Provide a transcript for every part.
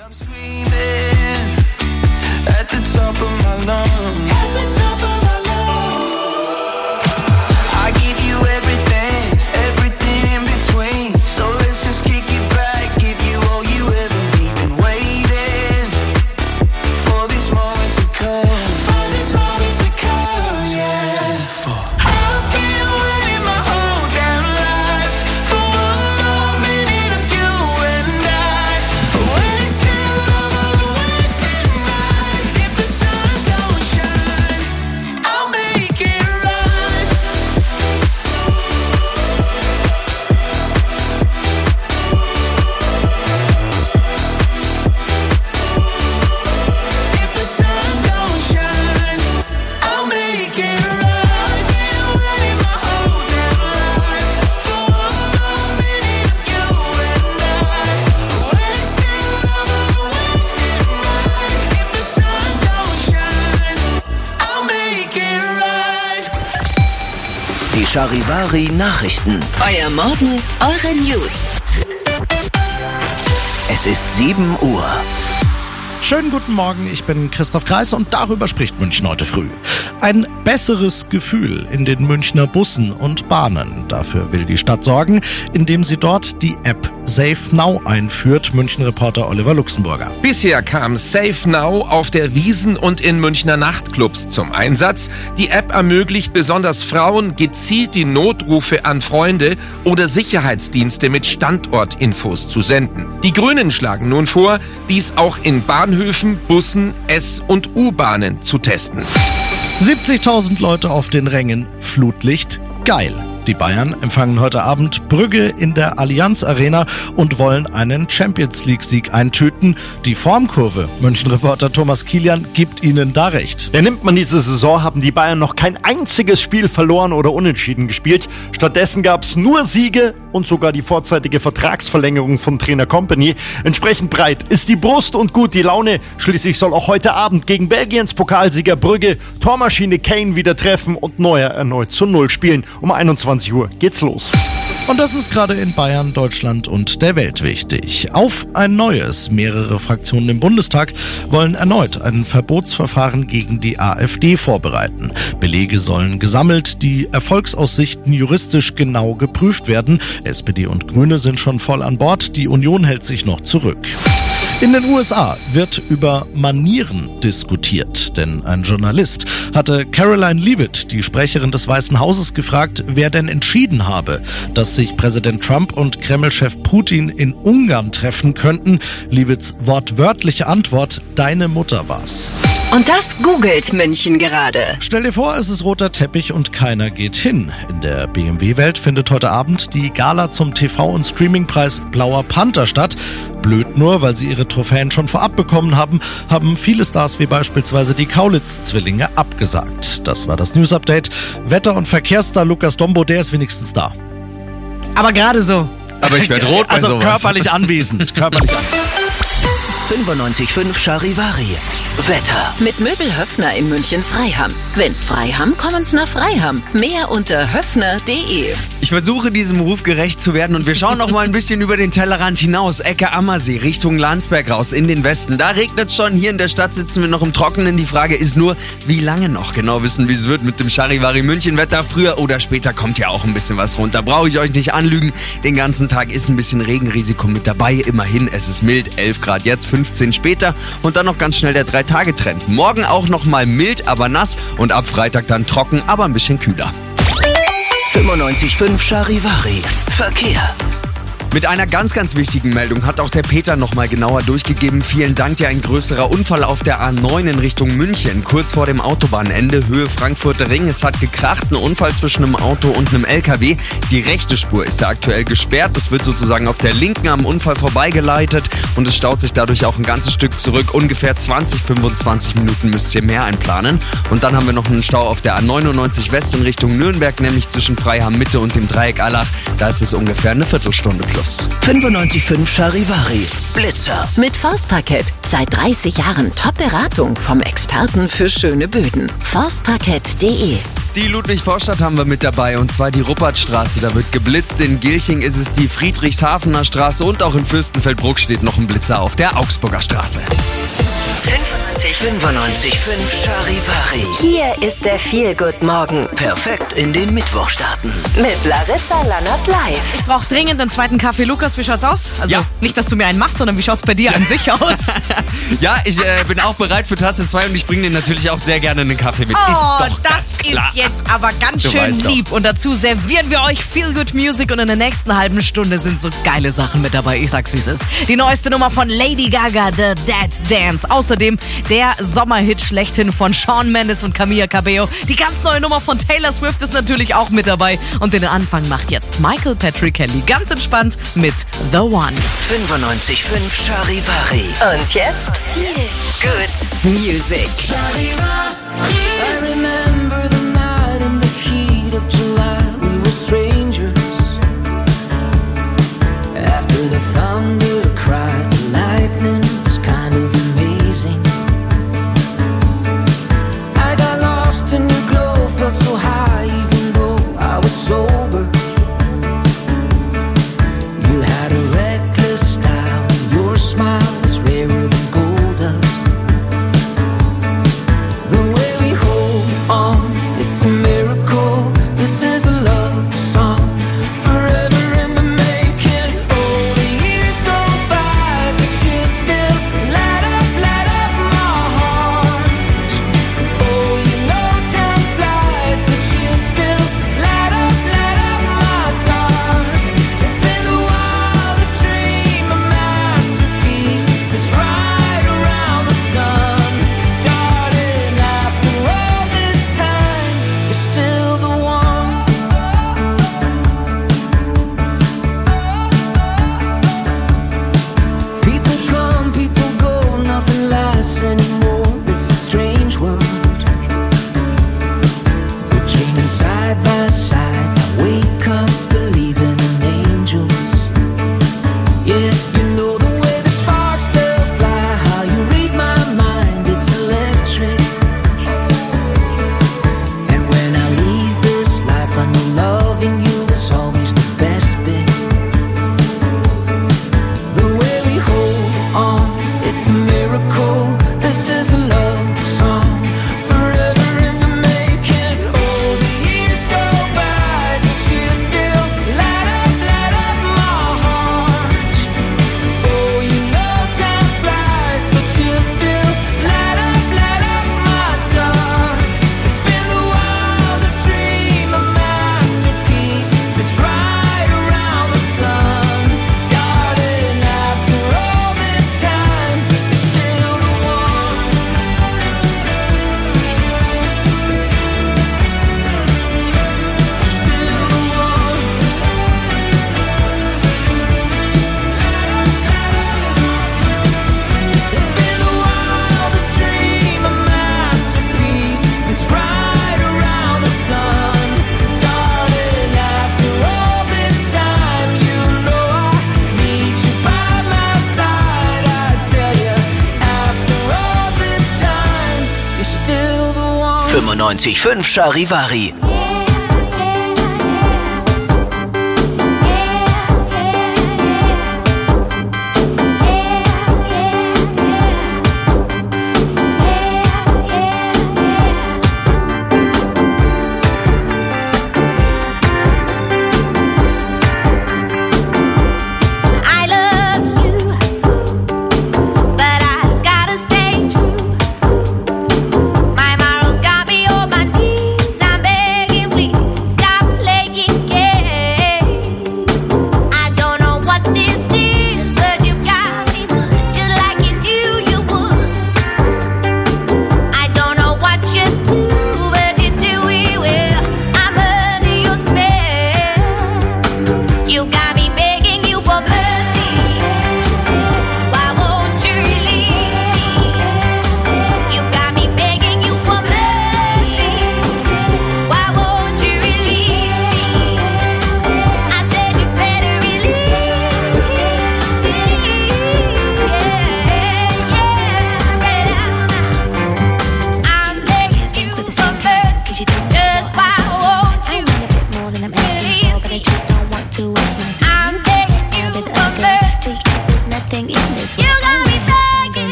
Die Charivari-Nachrichten. Euer Morgen, eure News. Es ist 7 Uhr. Schönen guten Morgen, ich bin Christoph Kreis und darüber spricht München heute früh. Ein besseres Gefühl in den Münchner Bussen und Bahnen. Dafür will die Stadt sorgen, indem sie dort die App Safe Now einführt, München-Reporter Oliver Luxemburger. Bisher kam Safe Now auf der Wiesn und in Münchner Nachtclubs zum Einsatz. Die App ermöglicht besonders Frauen gezielt die Notrufe an Freunde oder Sicherheitsdienste mit Standortinfos zu senden. Die Grünen schlagen nun vor, dies auch in Bahnhöfen, Bussen, S- und U-Bahnen zu testen. 70.000 Leute auf den Rängen, Flutlicht, geil. Die Bayern empfangen heute Abend Brügge in der Allianz Arena und wollen einen Champions-League-Sieg eintüten. Die Formkurve, München-Reporter Thomas Kilian, gibt ihnen da recht. Ja, nimmt man diese Saison, haben die Bayern noch kein einziges Spiel verloren oder unentschieden gespielt. Stattdessen gab es nur Siege und sogar die vorzeitige Vertragsverlängerung von Trainer Kompany. Entsprechend breit ist die Brust und gut die Laune. Schließlich soll auch heute Abend gegen Belgiens Pokalsieger Brügge Tormaschine Kane wieder treffen und Neuer erneut zu 0 spielen. Um 21 Uhr geht's los. Und das ist gerade in Bayern, Deutschland und der Welt wichtig. Auf ein neues. Mehrere Fraktionen im Bundestag wollen erneut ein Verbotsverfahren gegen die AfD vorbereiten. Belege sollen gesammelt, die Erfolgsaussichten juristisch genau geprüft werden. SPD und Grüne sind schon voll an Bord, die Union hält sich noch zurück. In den USA wird über Manieren diskutiert, denn ein Journalist hatte Caroline Leavitt, die Sprecherin des Weißen Hauses, gefragt, wer denn entschieden habe, dass sich Präsident Trump und Kreml-Chef Putin in Ungarn treffen könnten. Leavitts wortwörtliche Antwort, deine Mutter war's. Und das googelt München gerade. Stell dir vor, es ist roter Teppich und keiner geht hin. In der BMW-Welt findet heute Abend die Gala zum TV- und Streamingpreis Blauer Panther statt. Blöd nur, weil sie ihre Trophäen schon vorab bekommen haben viele Stars wie beispielsweise die Kaulitz-Zwillinge abgesagt. Das war das News-Update. Wetter- und Verkehrsstar Lukas Dombo, der ist wenigstens da. Aber gerade so. Aber ich werde rot bei also sowas. Körperlich anwesend. 95.5 Charivari. Wetter. Mit Möbel Höffner in München Freiham. Wenn's Freiham, kommen's nach Freiham. Mehr unter höffner.de. Ich versuche diesem Ruf gerecht zu werden und wir schauen noch mal ein bisschen über den Tellerrand hinaus. Ecke Ammersee, Richtung Landsberg raus, in den Westen. Da regnet's schon, hier in der Stadt sitzen wir noch im Trockenen. Die Frage ist nur, wie lange noch? Genau wissen, wie es wird mit dem Charivari München Wetter. Früher oder später kommt ja auch ein bisschen was runter. Brauche ich euch nicht anlügen. Den ganzen Tag ist ein bisschen Regenrisiko mit dabei. Immerhin, es ist mild, 11 Grad jetzt, 15 später und dann noch ganz schnell der 3-Tage-Trend. Morgen auch noch mal mild, aber nass und ab Freitag dann trocken, aber ein bisschen kühler. 95.5 Charivari. Verkehr. Mit einer ganz, ganz wichtigen Meldung hat auch der Peter nochmal genauer durchgegeben. Vielen Dank dir, ein größerer Unfall auf der A9 in Richtung München. Kurz vor dem Autobahnende, Höhe Frankfurter Ring. Es hat gekracht, ein Unfall zwischen einem Auto und einem LKW. Die rechte Spur ist da aktuell gesperrt. Es wird sozusagen auf der linken am Unfall vorbeigeleitet und es staut sich dadurch auch ein ganzes Stück zurück. Ungefähr 20-25 Minuten müsst ihr mehr einplanen. Und dann haben wir noch einen Stau auf der A99 West in Richtung Nürnberg, nämlich zwischen Freiham Mitte und dem Dreieck Allach. Da ist es ungefähr eine Viertelstunde plus. 95.5 Charivari. Blitzer. Mit Forstparkett. Seit 30 Jahren Top-Beratung vom Experten für schöne Böden. Forstparkett.de Die Ludwig-Vorstadt haben wir mit dabei, und zwar die Ruppertstraße. Da wird geblitzt. In Gilching ist es die Friedrichshafener Straße und auch in Fürstenfeldbruck steht noch ein Blitzer auf der Augsburger Straße. 95,5 Charivari. Hier ist der Feel-Good-Morgen Perfekt in den Mittwoch starten. mit Larissa Lannert live. Ich brauche dringend einen zweiten Kaffee. Lukas, wie schaut's aus? Also Ja. nicht, dass du mir einen machst, sondern wie schaut's bei dir an sich aus? Ja, ich bin auch bereit für Tasse 2 und ich bringe dir natürlich auch sehr gerne einen Kaffee mit. Oh, ist doch das ganz klar. ist jetzt aber ganz Du schön weißt doch. lieb. Und dazu servieren wir euch Feel Good Music und in der nächsten halben Stunde sind so geile Sachen mit dabei. Ich sag's, wie es ist. Die neueste Nummer von Lady Gaga, The Dead Dance. Außerdem der Sommerhit schlechthin von Shawn Mendes und Camila Cabello. Die ganz neue Nummer von Taylor Swift ist natürlich auch mit dabei. Und den Anfang macht jetzt Michael Patrick Kelly ganz entspannt mit The One. 95,5 Charivari. Und jetzt Feel Good Music. I remember the night in the heat of July. We were strangers. After the thunder cried, the lightning was kind of amazing. I got lost in your glow, felt so high even though I was sober. You had a reckless style, and your smile was rarer than gold dust. The way we hold on, it's a miracle. This is a love song, forever in the making. Oh, the years go by, but you still light up my heart. Oh, you know time flies, but you still light up my dark. It's been the wildest dream, a masterpiece that's right around the sun. Darling, after all this time, you're still the one. People come, people go, nothing lasts anymore. It's a strange world. We're dreaming side by side. I wake up believing in angels. Yeah, you know the way the sparks still fly, how you read my mind, it's electric. And when I leave this life, I know loving you is always the best bit. The way we hold on, it's a miracle. This is a love song, forever in the making. Oh, the years go by, but you still light up my heart. Oh, you know time flies, but you still light up my dark. It's been the wildest dream, a masterpiece that's right around the sun. Darling, after all this time, you're still the one. Still the one. It's been the wildest dream, a masterpiece that's right around the sun. Darling, after all this time, you know I need you by my side. I tell you, after all this time, you're still the one. 95,5 Charivari. I love you, but I gotta stay true. My morals got me on my knees. I'm begging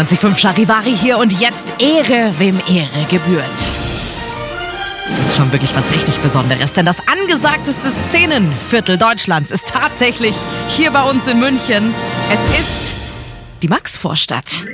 95.5 Charivari hier und jetzt Ehre, wem Ehre gebührt. Das ist schon wirklich was richtig Besonderes, denn das angesagteste Szenenviertel Deutschlands ist tatsächlich hier bei uns in München. Es ist die Maxvorstadt.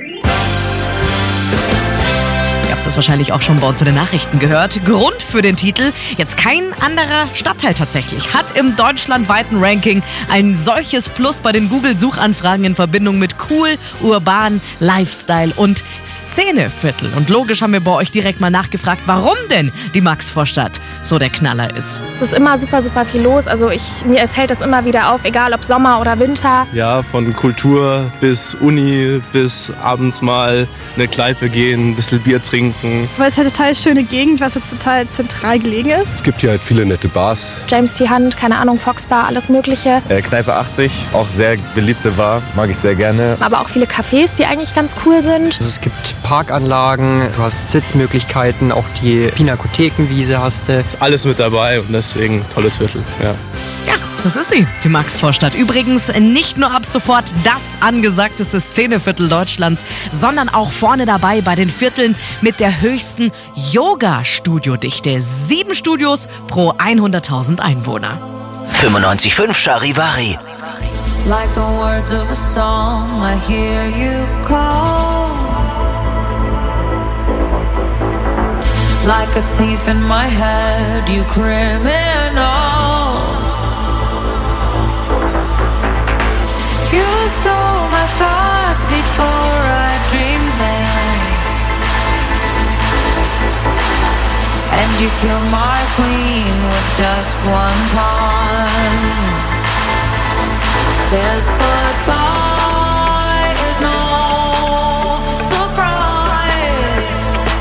Ihr habt es wahrscheinlich auch schon bei uns in den Nachrichten gehört. Grund für den Titel: jetzt kein anderer Stadtteil tatsächlich hat im deutschlandweiten Ranking ein solches Plus bei den Google-Suchanfragen in Verbindung mit cool, urban, Lifestyle und Szeneviertel. Und logisch haben wir bei euch direkt mal nachgefragt, warum denn die Maxvorstadt so der Knaller ist. Es ist immer super, super viel los. Also mir fällt das immer wieder auf, egal ob Sommer oder Winter. Ja, von Kultur bis Uni bis abends mal eine Kneipe gehen, ein bisschen Bier trinken. Weil es halt eine total schöne Gegend, was jetzt total zentral gelegen ist. Es gibt hier halt viele nette Bars. James T. Hunt, keine Ahnung, Foxbar, alles mögliche. Kneipe 80, auch sehr beliebte Bar, mag ich sehr gerne. Aber auch viele Cafés, die eigentlich ganz cool sind. Also es gibt Parkanlagen, du hast Sitzmöglichkeiten, auch die Pinakothekenwiese hast du. Ist alles mit dabei und deswegen tolles Viertel, ja. Ja, das ist sie, die Maxvorstadt. Übrigens nicht nur ab sofort das angesagteste Szeneviertel Deutschlands, sondern auch vorne dabei bei den Vierteln mit der höchsten Yoga-Studiodichte. 7 Studios pro 100.000 Einwohner. 95.5 Charivari. Like the words of a song, I hear you call. Like a thief in my head, you criminal. You stole my thoughts before I dreamed them, and you killed my queen with just one pawn. This goodbye is no surprise.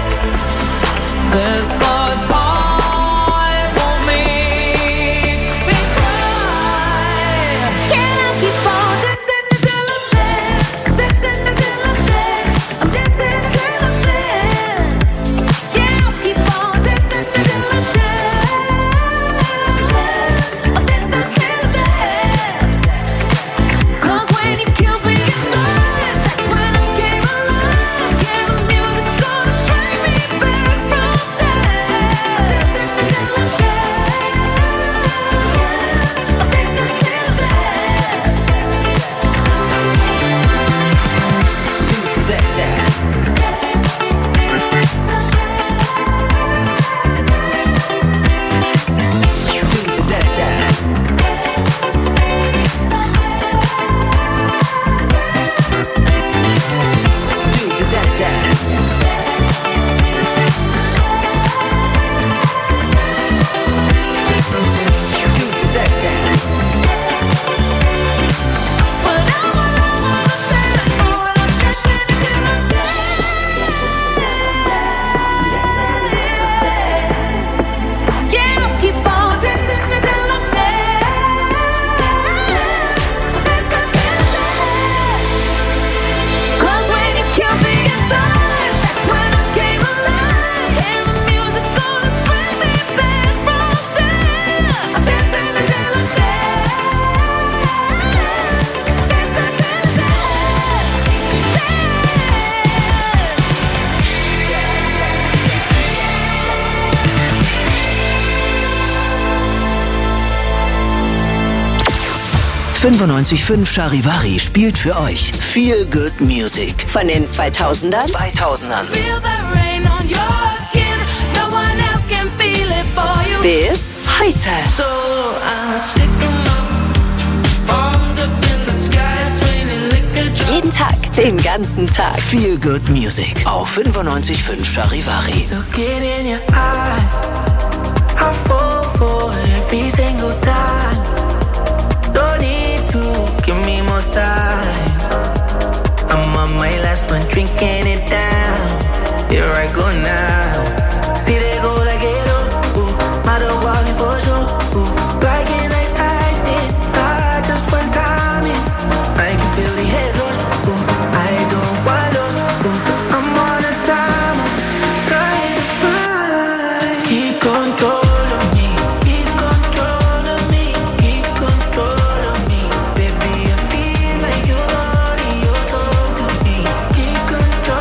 This goodbye won't make me cry. Can I keep on dancing until I'm dead? Dancing until I'm dead. I'm dancing until I'm dead. Yeah, I'll keep on dancing until I'm dead. I'm dancing until I'm dead. 'Cause when you killed me inside, that's when I came alive. Yeah, the music's gonna bring me back from death. Dancing until I'm dead. I'm dancing until I'm dead. Do that dance. Do that dance. Do that dance. Do that dance. But I'm all over the dance floor and I'm dancing until I'm dead. Yeah, I'll keep on dancing until I'm dead. Dancing until I'm dead. 'Cause when you killed me inside, that's when I came alive. And the music's gonna bring me back from death. I'm dancing until I'm dead. Dancing until I'm dead. 95.5 Charivari spielt für euch Feel Good Music. Von den 2000ern 2000ern Feel the rain on your skin. No one else can feel it for you. bis heute. So I stick 'em up. Arms up in the sky, it's raining liquor drops. Jeden Tag, den ganzen Tag. Feel Good Music auf 95.5 Charivari. Looking in your eyes, I fall for every single time. Don't need to give me more signs. I'm on my last one, drinking it down. Here I go now. See they go like it, matter walking for sure. Like it like lightning, not just one time in. I can feel the head rush. I don't want lost. I'm on a timer, trying to find. Keep control of me, keep control of me, keep control of me. Baby, I feel like your body, your soul to me. Keep control.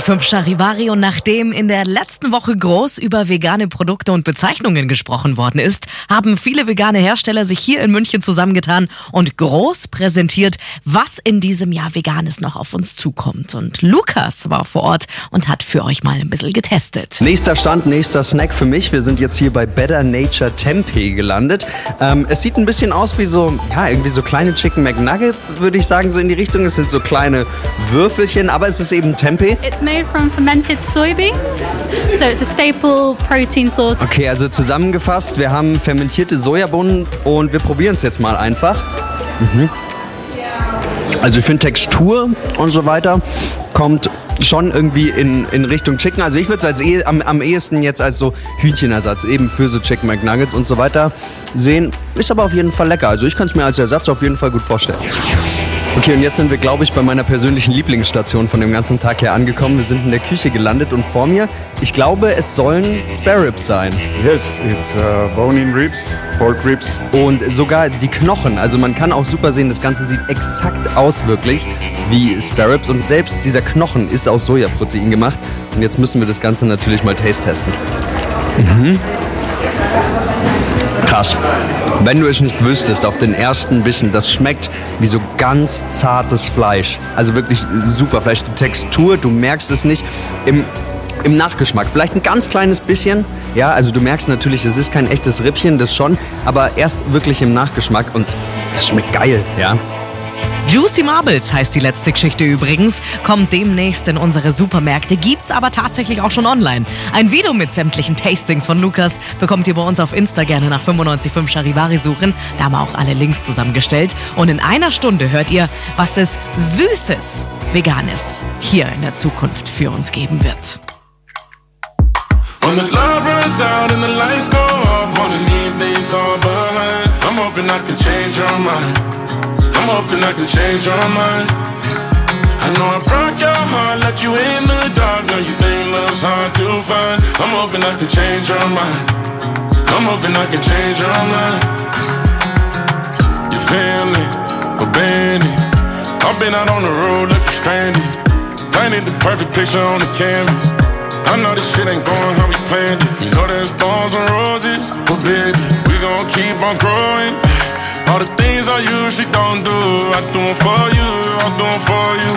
95.5 Charivari, und nachdem in der letzten Woche groß über vegane Produkte und Bezeichnungen gesprochen worden ist, haben viele vegane Hersteller sich hier in München zusammengetan und groß präsentiert, was in diesem Jahr Veganes noch auf uns zukommt. Und Lukas war vor Ort und hat für euch mal ein bisschen getestet. Nächster Stand, nächster Snack für mich. Wir sind jetzt hier bei Better Nature Tempeh gelandet. Es sieht ein bisschen aus wie so, ja, irgendwie so kleine Chicken McNuggets, würde ich sagen, so in die Richtung. Es sind so kleine Würfelchen, aber es ist eben Tempeh. It's made from fermented soybeans, so it's a staple protein source. Okay, also zusammengefasst, wir haben fermentierte Sojabohnen und wir probieren es jetzt mal einfach. Also ich finde Textur und so weiter kommt schon irgendwie in Richtung Chicken. Also ich würde es am ehesten jetzt als so Hühnchenersatz eben für so Chicken McNuggets und so weiter sehen. Ist aber auf jeden Fall lecker. Also ich kann es mir als Ersatz auf jeden Fall gut vorstellen. Okay, und jetzt sind wir, glaube ich, bei meiner persönlichen Lieblingsstation von dem ganzen Tag her angekommen. Wir sind in der Küche gelandet und vor mir, ich glaube, es sollen Spare Ribs sein. Yes, it's bone-in ribs, pork ribs. Und sogar die Knochen. Also man kann auch super sehen, das Ganze sieht exakt aus wirklich wie Spare Ribs. Und selbst dieser Knochen ist aus Sojaprotein gemacht. Und jetzt müssen wir das Ganze natürlich mal taste-testen. Krass. Wenn du es nicht wüsstest, auf den ersten Bissen, das schmeckt wie so ganz zartes Fleisch. Also wirklich super Fleisch. Die Textur, du merkst es nicht im Nachgeschmack. Vielleicht ein ganz kleines bisschen. Ja, also du merkst natürlich, es ist kein echtes Rippchen, das schon. Aber erst wirklich im Nachgeschmack und das schmeckt geil, ja. Juicy Marbles heißt die letzte Geschichte übrigens, kommt demnächst in unsere Supermärkte, gibt's aber tatsächlich auch schon online. Ein Video mit sämtlichen Tastings von Lukas bekommt ihr bei uns auf Insta, gerne nach 95.5 Charivari suchen. Da haben wir auch alle Links zusammengestellt. Und in einer Stunde hört ihr, was es Süßes, Veganes hier in der Zukunft für uns geben wird. When the love runs out and the lights go off, wanna leave these all behind. I'm hoping I can change your mind. I'm hoping I can change your mind. I know I broke your heart, let you in the dark. Now you think love's hard to find. I'm hoping I can change your mind. I'm hoping I can change your mind. You feel it, abandoned. I've been out on the road, left you stranded. Painted the perfect picture on the canvas. I know this shit ain't going how we planned it. You know there's thorns and roses, but baby, we gon' keep on growing. All the things I usually don't do, I do them for you, I do them for you.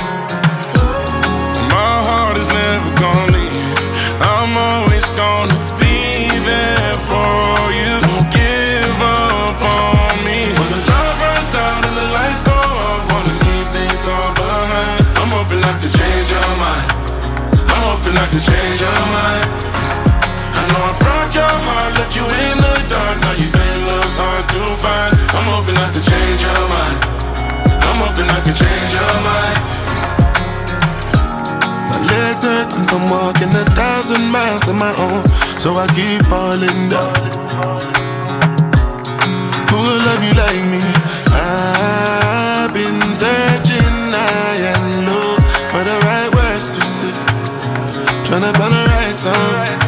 My heart is never gonna leave, I'm always gonna be there for you. Don't give up on me. When the love runs out and the lights go off, wanna leave things all behind. I'm hoping I can change your mind. I'm hoping I can change your mind. I know I broke your heart, left you in the dark. Now you think love's hard to find. I'm hoping I can change your mind. I'm hoping I can change your mind. My legs hurting from walking 1,000 miles on my own, so I keep falling down. Who will love you like me? I've been searching high and low for the right words to say, tryna find the right song.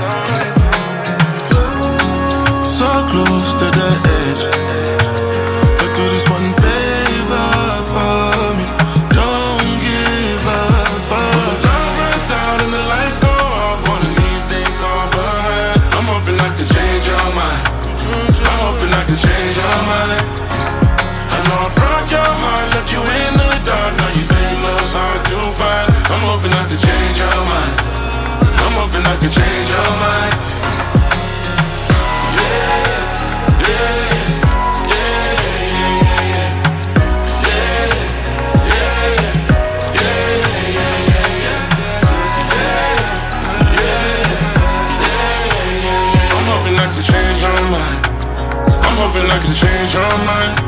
So close to the edge, but do this one favor for me. Don't give up on me. When the love runs out and the lights go off, wanna leave things all behind. I'm hoping I can change your mind. I'm hoping I can change your mind. I know I broke your heart, left you in the dark. Now you think love's hard to find. I'm hoping I can change your mind. I'm hoping I can change your mind. I'm hoping I can change your mind. I'm hoping I can change your mind.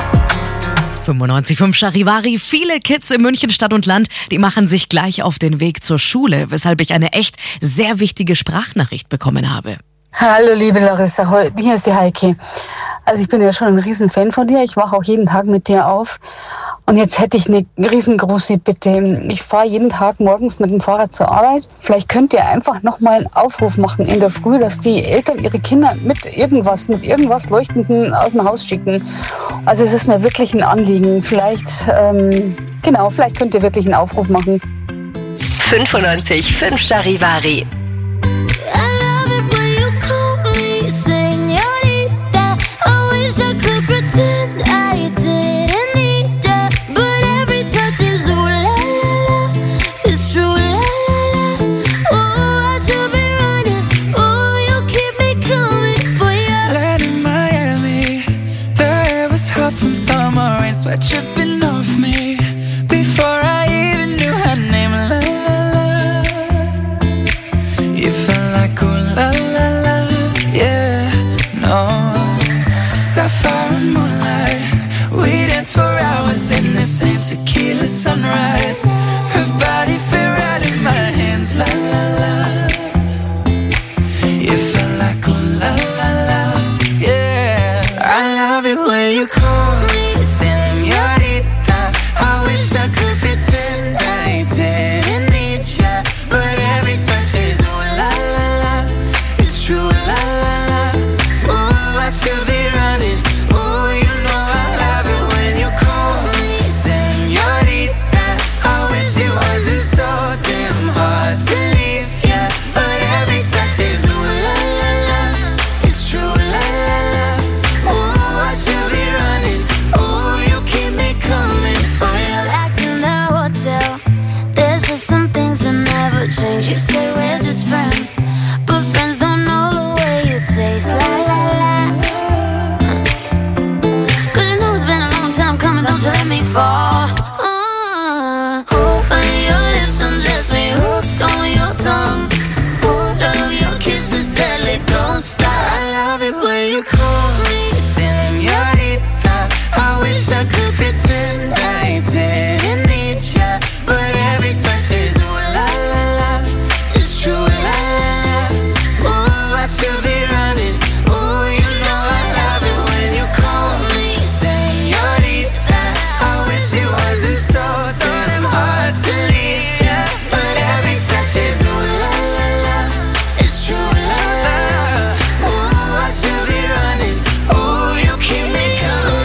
95.5 Charivari. Viele Kids in München Stadt und Land, die machen sich gleich auf den Weg zur Schule, weshalb ich eine echt sehr wichtige Sprachnachricht bekommen habe. Hallo liebe Larissa, hier ist die Heike. Also ich bin ja schon ein Riesenfan von dir, ich wache auch jeden Tag mit dir auf. Und jetzt hätte ich eine riesengroße Bitte. Ich fahre jeden Tag morgens mit dem Fahrrad zur Arbeit. Vielleicht könnt ihr einfach nochmal einen Aufruf machen in der Früh, dass die Eltern ihre Kinder mit irgendwas Leuchtendem aus dem Haus schicken. Also es ist mir wirklich ein Anliegen. Vielleicht könnt ihr wirklich einen Aufruf machen. 95.5 Charivari. Sweat dripping off me before I even knew her name. La la la, you felt like ooh la la la, yeah. No, sapphire and moonlight, we danced for hours in the same tequila sunrise. Her body fit right in my hands. La la la, you felt like ooh la la la, yeah. I love it when you call me. I wish I could pretend I didn't need ya, but every touch is ooh la la la, it's true la la la. Ooh, I should be running. Ooh, you know I love it when you call me señorita. I wish it wasn't so damn hard to leave ya, but every touch is ooh la la la, it's true la la la. Ooh, I should be running. Ooh, you keep me coming. There's just some things that never change. You say we're just friends, but friends don't know the way you taste. La la la. Cause you know it's been a long time coming, don't you let me fall. When your lips undress me, hooked on your tongue. Love your kisses deadly, don't stop. I love it when you call me señorita. I wish I could pretend I didn't need ya, but every touch is ooh la la la, it's true la la la. Ooh, I should be running. Ooh, you know I love it when you call me señorita. I wish it wasn't so damn hard to leave ya, but every touch is ooh la la la, it's true la la la. Ooh, I should be running. Ooh, you keep me coming.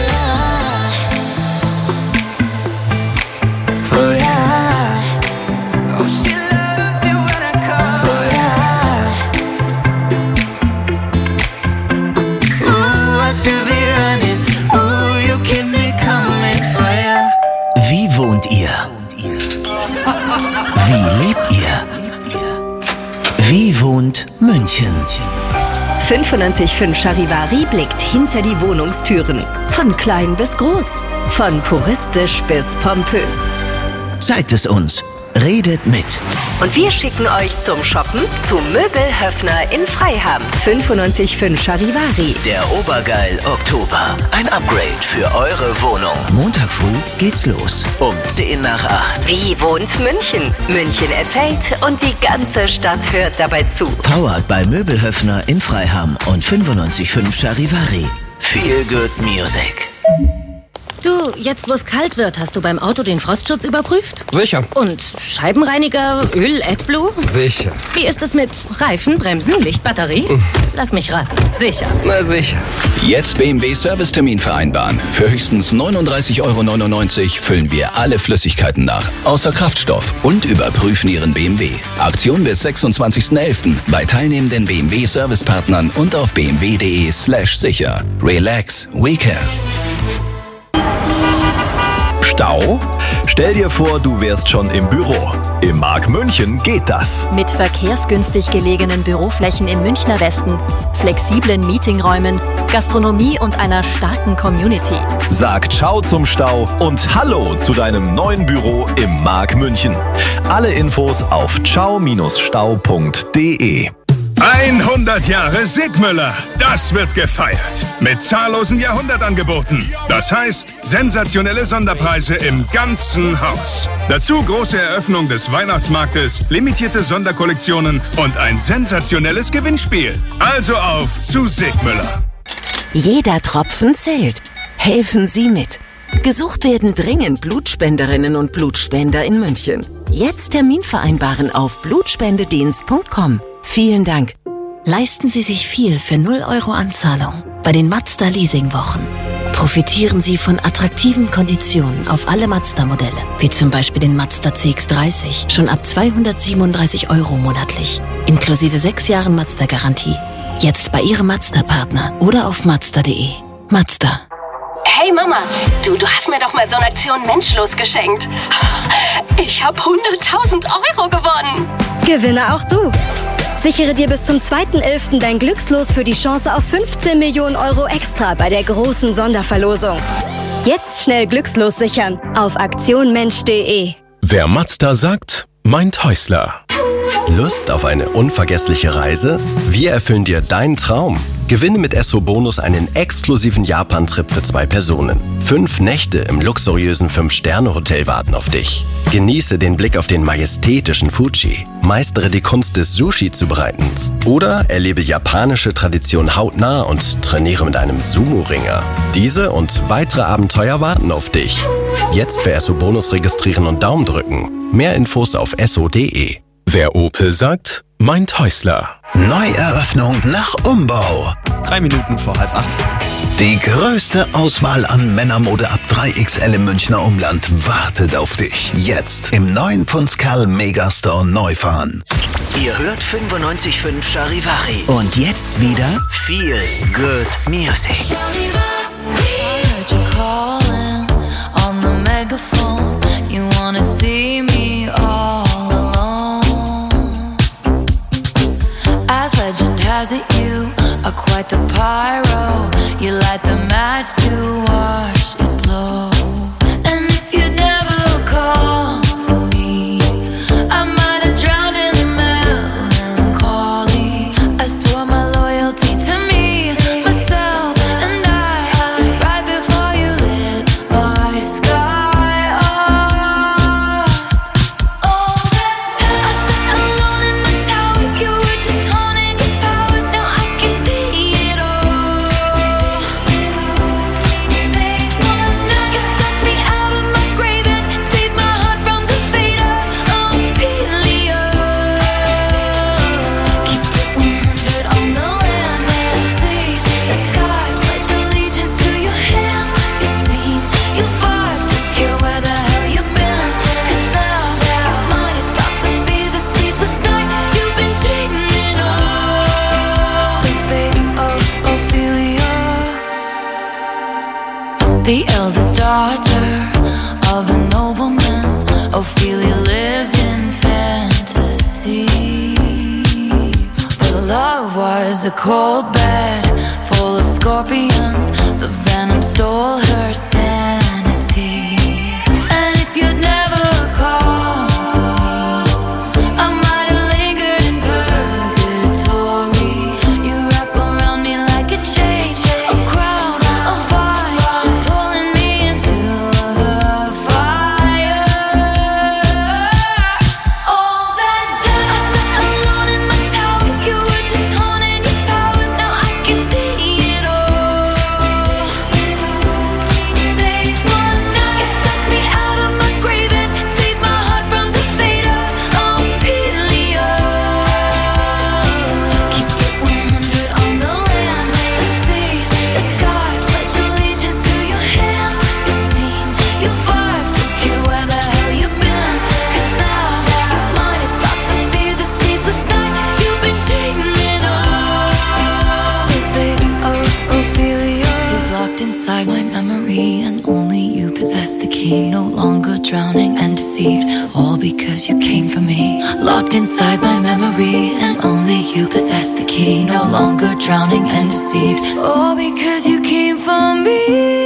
For ya. Oh, she loves it when I call for ya. Ooh, I should be running. Ooh, you keep me coming for ya. Wie wohnt ihr? Wie lebt ihr? Wie wohnt München? 95.5 Charivari blickt hinter die Wohnungstüren. Von klein bis groß. Von puristisch bis pompös. Zeigt es uns. Redet mit. Und wir schicken euch zum Shoppen zu Möbelhöfner in Freiham. 95.5 Charivari. Der Obergeil Oktober. Ein Upgrade für eure Wohnung. Montag früh geht's los. Um 10 nach 8. Wie wohnt München? München erzählt und die ganze Stadt hört dabei zu. Powered bei Möbelhöfner in Freiham und 95.5 Charivari. Feel good music. Du, jetzt wo es kalt wird, hast du beim Auto den Frostschutz überprüft? Sicher. Und Scheibenreiniger, Öl, AdBlue? Sicher. Wie ist es mit Reifen, Bremsen, Licht, Batterie? Lass mich raten. Sicher. Na sicher. Jetzt BMW Servicetermin vereinbaren. Für höchstens 39,99 € füllen wir alle Flüssigkeiten nach, außer Kraftstoff, und überprüfen Ihren BMW. Aktion bis 26.11. bei teilnehmenden BMW Servicepartnern und auf bmw.de/sicher. Relax, we care. Stau? Stell dir vor, du wärst schon im Büro. Im Mark München geht das. Mit verkehrsgünstig gelegenen Büroflächen im Münchner Westen, flexiblen Meetingräumen, Gastronomie und einer starken Community. Sag Ciao zum Stau und Hallo zu deinem neuen Büro im Mark München. Alle Infos auf ciao-stau.de. 100 Jahre Sigmüller, das wird gefeiert. Mit zahllosen Jahrhundertangeboten. Das heißt, sensationelle Sonderpreise im ganzen Haus. Dazu große Eröffnung des Weihnachtsmarktes, limitierte Sonderkollektionen und ein sensationelles Gewinnspiel. Also auf zu Sigmüller. Jeder Tropfen zählt. Helfen Sie mit. Gesucht werden dringend Blutspenderinnen und Blutspender in München. Jetzt Termin vereinbaren auf blutspendedienst.com. Vielen Dank. Leisten Sie sich viel für 0 € Anzahlung bei den Mazda Leasingwochen. profitieren Sie von attraktiven Konditionen auf alle Mazda-Modelle, wie zum Beispiel den Mazda CX-30, schon ab 237 € monatlich, inklusive 6 Jahren Mazda-Garantie. Jetzt bei Ihrem Mazda-Partner oder auf Mazda.de. Mazda. Hey Mama, du hast mir doch mal so eine Aktion Menschlos geschenkt. Ich habe 100.000 € gewonnen. Gewinne auch du. Sichere dir bis zum 2.11. dein Glückslos für die Chance auf 15 Millionen € extra bei der großen Sonderverlosung. Jetzt schnell Glückslos sichern auf aktionmensch.de. Wer Mazda sagt, meint Häusler. Lust auf eine unvergessliche Reise? Wir erfüllen dir deinen Traum. Gewinne mit Esso Bonus einen exklusiven Japan-Trip für 2 Personen. 5 Nächte im luxuriösen 5-Sterne-Hotel warten auf dich. Genieße den Blick auf den majestätischen Fuji. Meistere die Kunst des Sushi-Zubereitens. Oder erlebe japanische Tradition hautnah und trainiere mit einem Sumo-Ringer. Diese und weitere Abenteuer warten auf dich. Jetzt für Esso Bonus registrieren und Daumen drücken. Mehr Infos auf esso.de. Wer Opel sagt, meint Häusler. Neueröffnung nach Umbau. 3 Minuten vor 7:30. Die größte Auswahl an Männermode ab 3XL im Münchner Umland wartet auf dich. Jetzt im neuen Punzkerl Megastore Neufahren. Ihr hört 95.5 Charivari. Und jetzt wieder Feel Good Music. Legend has it you are quite the pyro. You light the match to watch it blow. And if you'd never call for me, I might have drowned in the melancholy. I swore my loyalty to me, myself, and I right before you lit my sky up. All that time I sat alone in my tower, you were just haunting. The eldest daughter of a nobleman, Ophelia lived in fantasy. But love was a cold bed full of scorpions. The venom stole her sanity. And if you'd never called for me, I might have lingered in purgatory. You wrap around me like a chain, a crown, a vine, pulling me into the fire. All that time I sat alone in my tower, you were just haunting your powers. Now I can see it all. They want now, you dug me out of my grave and saved my heart from the fate of Ophelia. Keep it 100 on the land, the sea, the sky. Pledge allegiance to your hands, your team, your vibes. Don't care where the hell you've been, 'cause now you're mine. It's about to be the sleepless night you've been dreaming of. The fate of Ophelia is locked inside my memory, and only you possess the key. No longer drowning and deceived, all because you came for me. Locked inside my memory, and only you possess the key. No longer drowning and deceived, all because you came for me.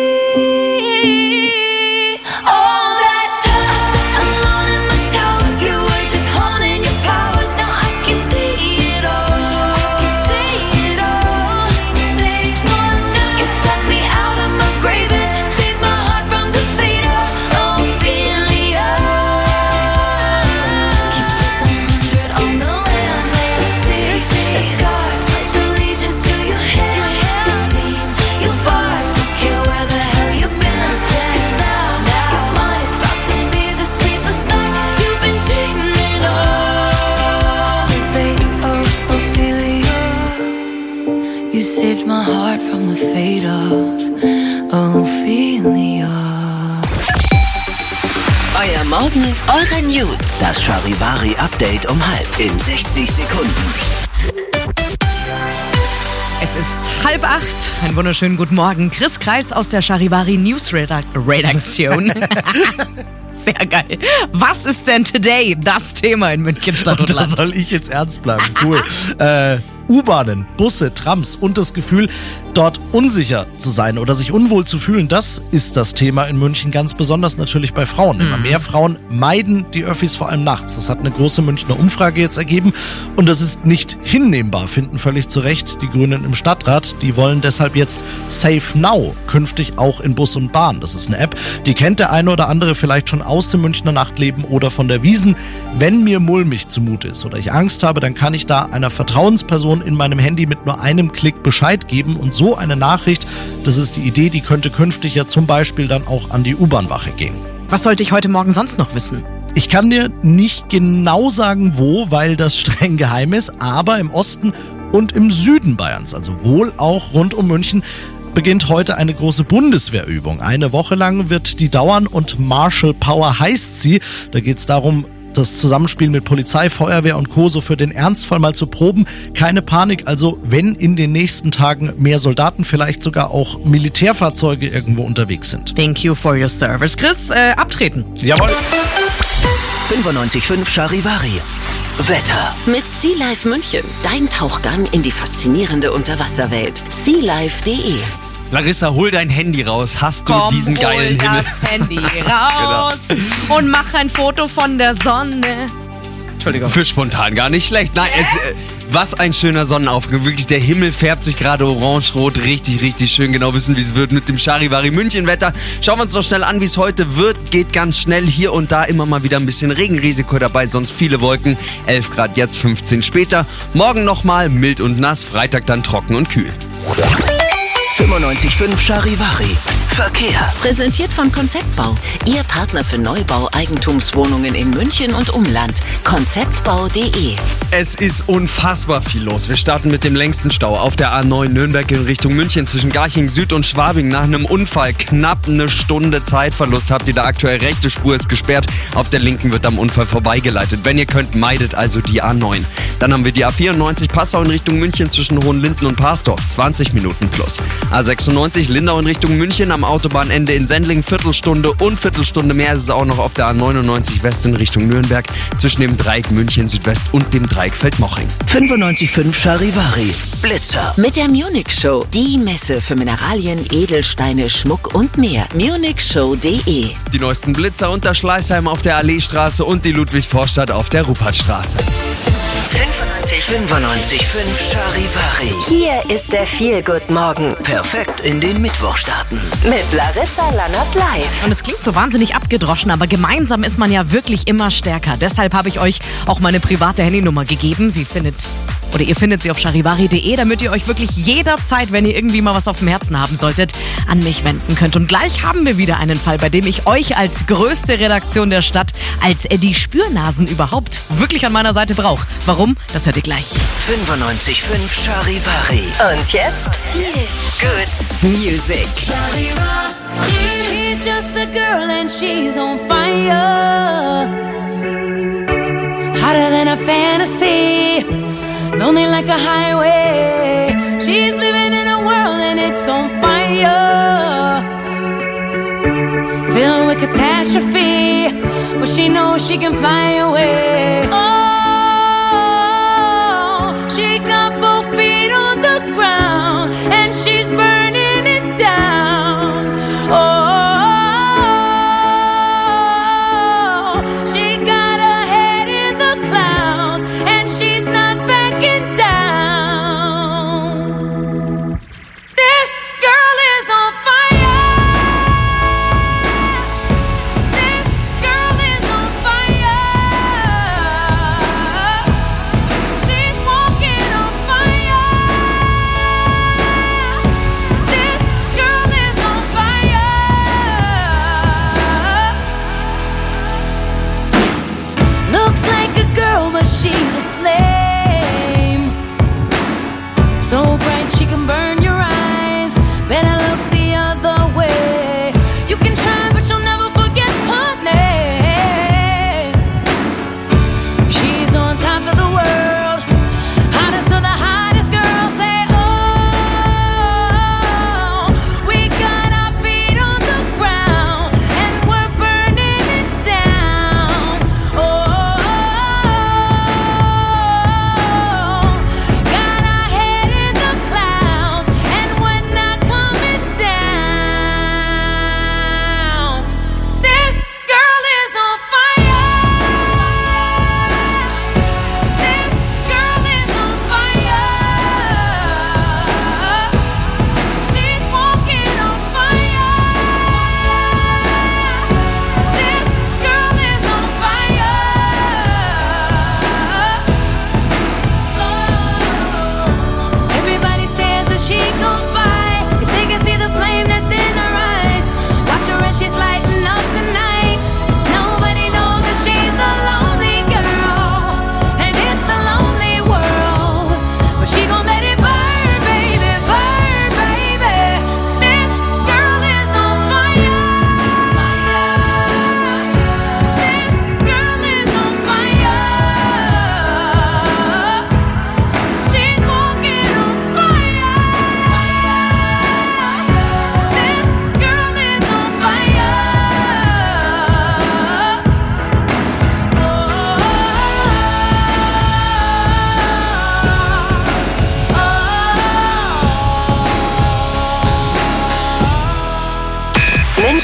All that time I sat alone in my tower, you were just haunting your powers. Now I can see it all. I can see it all. They want now, you dug me out of my grave and saved my heart from the fate of Ophelia. Keep it 100 on the land, the sea, the sky. Pledge allegiance to your hand, your team, your vibes. Don't care where the You saved my heart from the fate of Ophelia. Euer Morgen, eure News. Das Charivari-Update um 7:30 in 60 Sekunden. Es ist 7:30. Einen wunderschönen guten Morgen. Chris Kreis aus der Charivari News Redaktion. Sehr geil. Was ist denn today das Thema in München Stadt und Land? Da soll ich jetzt ernst bleiben. Cool. U-Bahnen, Busse, Trams und das Gefühl, dort unsicher zu sein oder sich unwohl zu fühlen, das ist das Thema in München, ganz besonders natürlich bei Frauen. Immer mehr Frauen meiden die Öffis, vor allem nachts. Das hat eine große Münchner Umfrage jetzt ergeben und das ist nicht hinnehmbar, finden völlig zu Recht die Grünen im Stadtrat. Die wollen deshalb jetzt Safe Now künftig auch in Bus und Bahn. Das ist eine App, die kennt der eine oder andere vielleicht schon aus dem Münchner Nachtleben oder von der Wiesn. Wenn mir mulmig zumute ist oder ich Angst habe, dann kann ich da einer Vertrauensperson in meinem Handy mit nur einem Klick Bescheid geben und so eine Nachricht, das ist die Idee, die könnte künftig ja zum Beispiel dann auch an die U-Bahn-Wache gehen. Was sollte ich heute Morgen sonst noch wissen? Ich kann dir nicht genau sagen, wo, weil das streng geheim ist, aber im Osten und im Süden Bayerns, also wohl auch rund um München, beginnt heute eine große Bundeswehrübung. Eine Woche lang wird die dauern und Marshall Power heißt sie. Da geht es darum, das Zusammenspiel mit Polizei, Feuerwehr und Co. so für den Ernstfall mal zu proben. Keine Panik, also wenn in den nächsten Tagen mehr Soldaten, vielleicht sogar auch Militärfahrzeuge irgendwo unterwegs sind. Thank you for your service. Chris, abtreten. Jawohl. 95.5 Charivari. Wetter. Mit Sea Life München. Dein Tauchgang in die faszinierende Unterwasserwelt. sealife.de. Larissa, hol dein Handy raus. Hast du diesen geilen Himmel? Hol das Handy raus und mach ein Foto von der Sonne. Entschuldigung. Für spontan gar nicht schlecht. Nein, was ein schöner Sonnenaufgang. Wirklich, der Himmel färbt sich gerade orange-rot. Richtig, richtig schön. Genau wissen, wie es wird mit dem Charivari München-Wetter. Schauen wir uns noch schnell an, wie es heute wird. Geht ganz schnell. Hier und da immer mal wieder ein bisschen Regenrisiko dabei. Sonst viele Wolken. 11 Grad jetzt, 15 später. Morgen nochmal mild und nass. Freitag dann trocken und kühl. 95.5 Charivari. Verkehr. Präsentiert von Konzeptbau. Ihr Partner für Neubau, Eigentumswohnungen in München und Umland. Konzeptbau.de. Es ist unfassbar viel los. Wir starten mit dem längsten Stau auf der A9 Nürnberg in Richtung München zwischen Garching Süd und Schwabing. Nach einem Unfall knapp eine Stunde Zeitverlust habt ihr da aktuell. Rechte Spur ist gesperrt. Auf der linken wird am Unfall vorbeigeleitet. Wenn ihr könnt, meidet also die A9. Dann haben wir die A94 Passau in Richtung München zwischen Hohenlinden und Parsdorf. 20 Minuten plus. A96 Lindau in Richtung München am Autobahnende in Sendling. Viertelstunde und Viertelstunde mehr ist es auch noch auf der A99 West in Richtung Nürnberg zwischen dem Dreieck München Südwest und dem Dreieck Feldmoching. 95.5 Charivari. Blitzer. Mit der Munich Show. Die Messe für Mineralien, Edelsteine, Schmuck und mehr. munichshow.de. Die neuesten Blitzer unter Schleißheim auf der Alleestraße und die Ludwig-Vorstadt auf der Ruppertstraße. 95.5 Charivari. Hier ist der Feel-Good-Morgen. Perfekt in den Mittwoch starten. Mit Larissa Lannert live. Und es klingt so wahnsinnig abgedroschen, aber gemeinsam ist man ja wirklich immer stärker. Deshalb habe ich euch auch meine private Handynummer gegeben. Ihr findet sie auf charivari.de, damit ihr euch wirklich jederzeit, wenn ihr irgendwie mal was auf dem Herzen haben solltet, an mich wenden könnt. Und gleich haben wir wieder einen Fall, bei dem ich euch als größte Redaktion der Stadt, als die Spürnasen überhaupt wirklich an meiner Seite brauche. Warum? Das hört ihr gleich. 95.5 Charivari. Und jetzt Feel Good Music. She's just a girl and she's on fire. Hotter than a fantasy. Lonely like a highway. She's living in a world and it's on fire. Filled with catastrophe, but she knows she can fly away. Oh, she got both feet on the ground and she's burning it down. Oh, she got her head in the clouds and she's not backing down. This girl is on fire. This girl is on fire.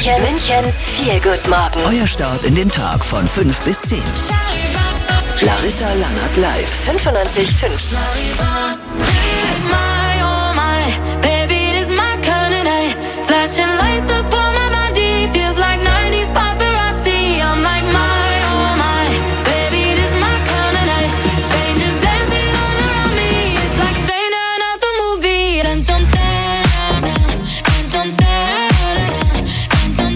Münchens Feel-Good-Morgen. Euer Start in den Tag von 5 bis 10. Larissa Lannert live. 95.5. Flashing lights up on my body, feels like 90s paparazzi. I'm like, my, oh my, baby, this my kind of night. Strangers dancing all around me, it's like straight out of a movie. Dun, dun, dun, dun, dun, dun, dun,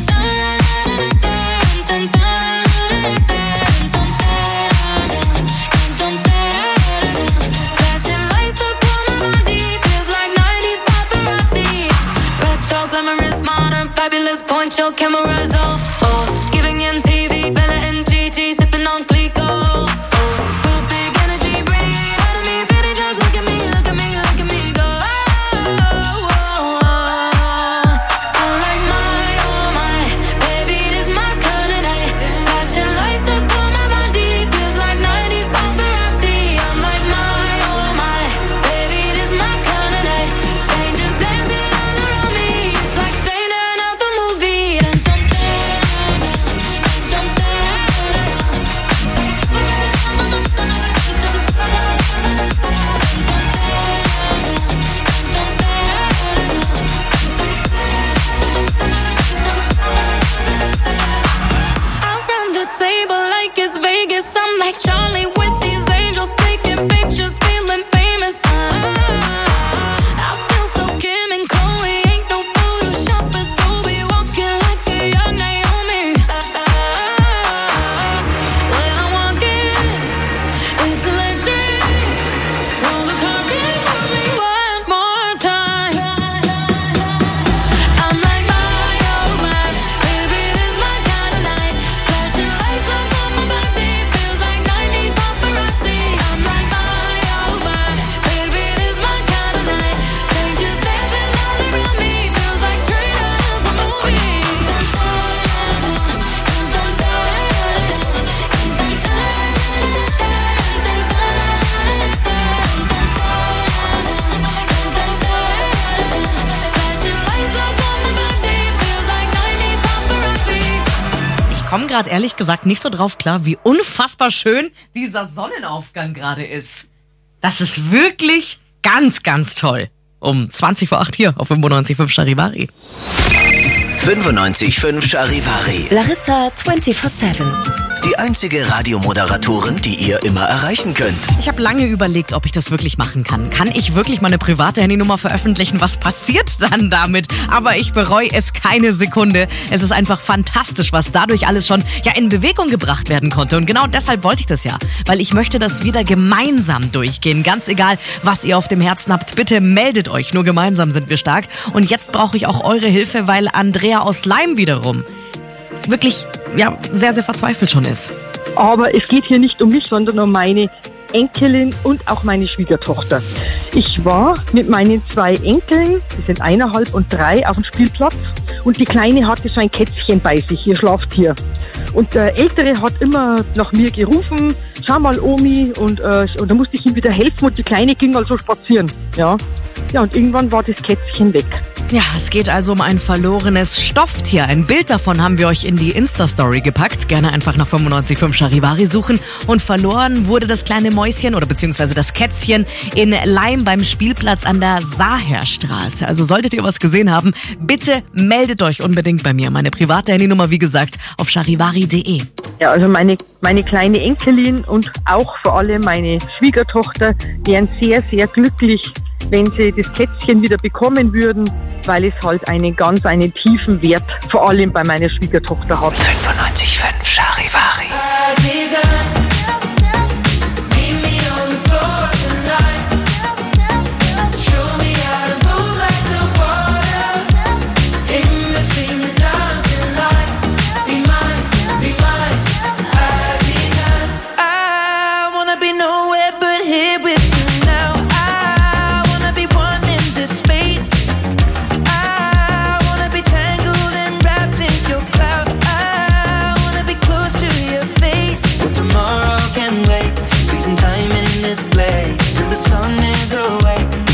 dun, dun, flashing lights up on my body, feels like 90s paparazzi. Retro, glamorous, modern, fabulous, point your cameras on. Oh, giving MTV, Bella and Gigi, sipping on Clico. Oh, real big energy, radiate out of me, baby, just look at me, look at me, look at me go. I'm like, my, oh my, baby, this my kind of night. Flashing lights up on my body, feels like 90s paparazzi. I'm like, my, oh my, baby, this my kind of night. Strangers dancing all around me, it's like straight out of a movie. Dun, dun, dun, dun, dun, I'll run the table like it's Vegas. I'm like Charlie with these angels, taking pictures, feeling famous. I feel so Kim and Chloe, ain't no Photoshop, but they'll be walking like a young Naomi. When I walk in, it's electric. Roll the carpet for me one more time. I'm like, my, oh my, baby, this my kind of night. Flashing lights up on my body, feels like 90s paparazzi. I'm like, my, oh my, baby, this my kind of night. Strangers dancing all around me, feels like straight out of a movie. Flashing lights up on my body, feels like 90s paparazzi. Ich komme gerade ehrlich gesagt nicht so drauf klar, wie unfassbar schön dieser Sonnenaufgang gerade ist. Das ist wirklich ganz, ganz toll. Um 20 vor 8 hier auf 95.5 Charivari. 95.5 Charivari. Larissa 24/7. Die einzige Radiomoderatorin, die ihr immer erreichen könnt. Ich habe lange überlegt, ob ich das wirklich machen kann. Kann ich wirklich meine private Handynummer veröffentlichen? Was passiert dann damit? Aber ich bereue es keine Sekunde. Es ist einfach fantastisch, was dadurch alles schon in Bewegung gebracht werden konnte. Und genau deshalb wollte ich das ja. Weil ich möchte das wieder gemeinsam durchgehen. Ganz egal, was ihr auf dem Herzen habt. Bitte meldet euch. Nur gemeinsam sind wir stark. Und jetzt brauche ich auch eure Hilfe, weil Andrea aus Leim wiederum wirklich sehr, sehr verzweifelt schon ist. Aber es geht hier nicht um mich, sondern um meine Enkelin und auch meine Schwiegertochter. Ich war mit meinen 2 Enkeln, die sind 1,5 und 3, auf dem Spielplatz und die Kleine hatte so ein Kätzchen bei sich, ihr Schlaftier. Und der Ältere hat immer nach mir gerufen, schau mal Omi, und da musste ich ihm wieder helfen und die Kleine ging also spazieren. Ja, und irgendwann war das Kätzchen weg. Ja, es geht also um ein verlorenes Stofftier. Ein Bild davon haben wir euch in die Insta-Story gepackt. Gerne einfach nach 95.5 Charivari suchen. Und verloren wurde das kleine Mäuschen oder beziehungsweise das Kätzchen in Leim beim Spielplatz an der Saherstraße. Also solltet ihr was gesehen haben, bitte meldet euch unbedingt bei mir. Meine private Handynummer, wie gesagt, auf charivari.de. Ja, also meine kleine Enkelin und auch vor allem meine Schwiegertochter wären sehr, sehr glücklich, wenn sie das Kätzchen wieder bekommen würden, weil es halt einen tiefen Wert, vor allem bei meiner Schwiegertochter hat. 95.5 Charivari.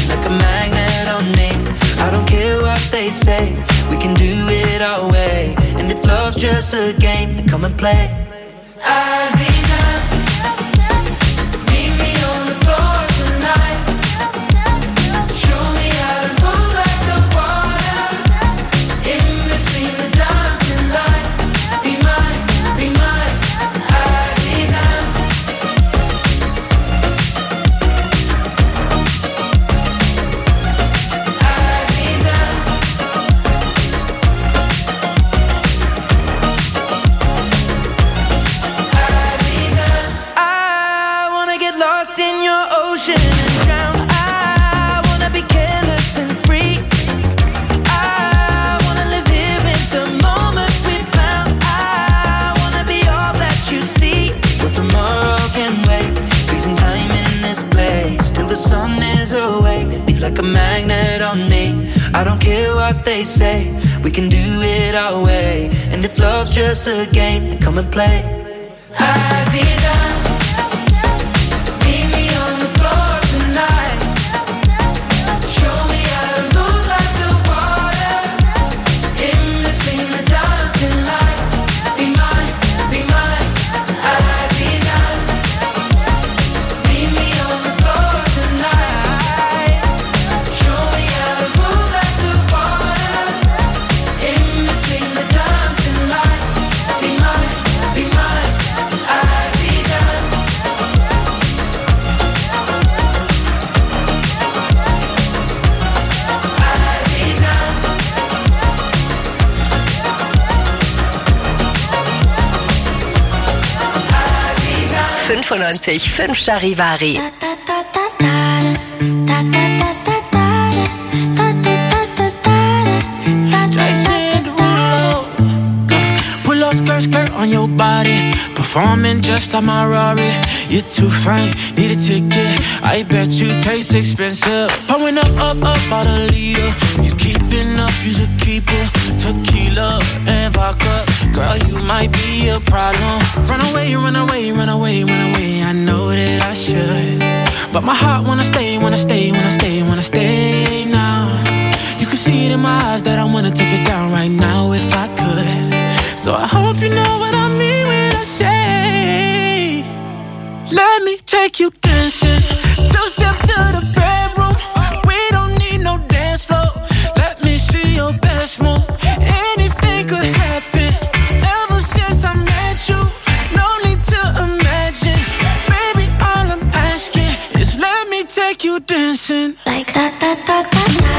Say we can do it our way. just a game, then come and play. Aziza, meet me on the floor tonight. Show me how to move like the water. In between the dancing lights. Be mine, Aziza. In your ocean and drown. I wanna be careless and free. I wanna live here in the moment we found. I wanna be all that you see. But tomorrow can wait. Freezing time in this place till the sun is awake. Be like a magnet on me. I don't care what they say. We can do it our way. And if love's just a game, then come and play. Aziza. .95.5 Charivari. Pull up skirt on your body. Performing just like my Rari. You're too fine, need a ticket. I bet you taste expensive. Pouring up about a liter. If you keeping up, you should keep it. Tequila and vodka. Girl, you might be a problem. Run away, run away, run away, run away. I know that I should, but my heart wanna stay, wanna stay, wanna stay, wanna stay now. You can see it in my eyes that I wanna take it down right now if I could. So I hope you know what I mean when I say, let me take you dancing. Two-step to the bedroom. We don't need no dance floor. Let me see your best move. Anything could happen. Ever since I met you, no need to imagine. Baby, all I'm asking is let me take you dancing. Like da da da da da.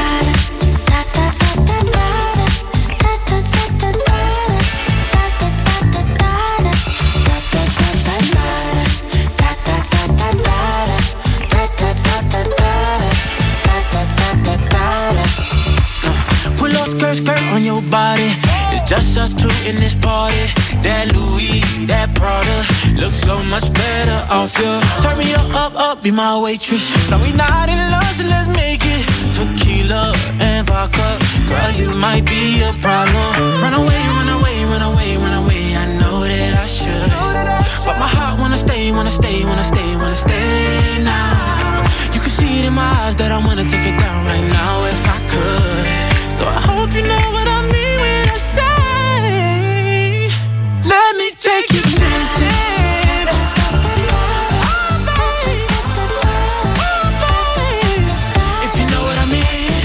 Skirt on your body. It's just us two in this party. That Louis, that Prada looks so much better off you. Turn me up, be my waitress. No, we not in love, so let's make it. Tequila and vodka. Girl, you might be a problem. Run away, run away, run away, run away. I know that I should, but my heart wanna stay, wanna stay, wanna stay, wanna stay now. You can see it in my eyes that I wanna take it down right now if I could. So I hope you know what I mean when I say, let me take you dancing. Oh, baby. Oh, baby. If you know what I mean.